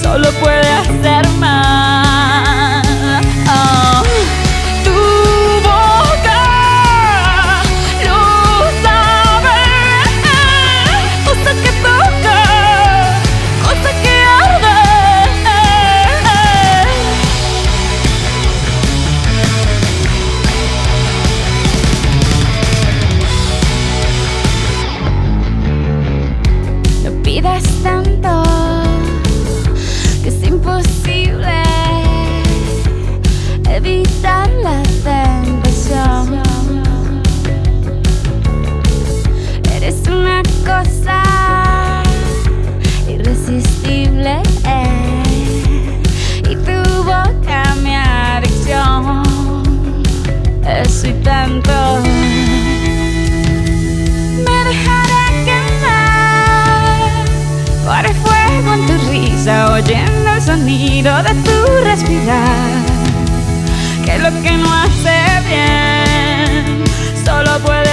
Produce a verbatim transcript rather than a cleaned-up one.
solo puede hacer mal. Oh, tu boca lo sabe, cosa que toca, cosa que arde. No pidas tanto, que es imposible evitar la tentación. Eres una cosa irresistible, eh, y tu boca mi adicción. Eso y tanto. Me dejaré quemar por el fuego en tu risa, oyendo el sonido de tu respirar, que lo que no hace bien solo puede